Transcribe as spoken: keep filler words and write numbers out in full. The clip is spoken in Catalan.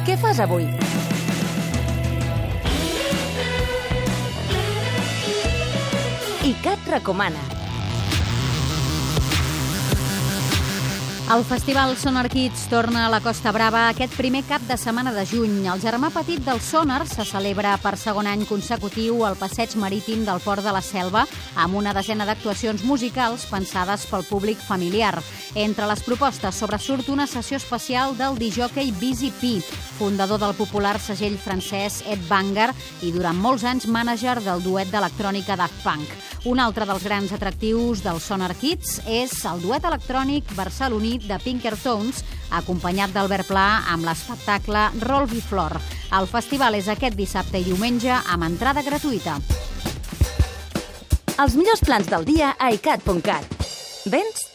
Què fas avui? ICAT recomana. El Festival Sonar Kids torna a la Costa Brava aquest primer cap de setmana de juny. El germà petit del Sonar se celebra per segon any consecutiu al passeig marítim del Port de la Selva amb una desena d'actuacions musicals pensades pel públic familiar. Entre les propostes sobresurt una sessió especial del discjòquei Busy P, fundador del popular segell francès Ed Banger i durant molts anys mànager del duet d'electrònica Daft Punk. Un altre dels grans atractius del Sonar Kids és el duet electrònic barceloní de Pinkertones, acompanyat d'Albert Pla amb l'espectacle Rolbiflor. El festival és aquest dissabte i diumenge amb entrada gratuïta. Els millors plans del dia a icat punt cat. Vens?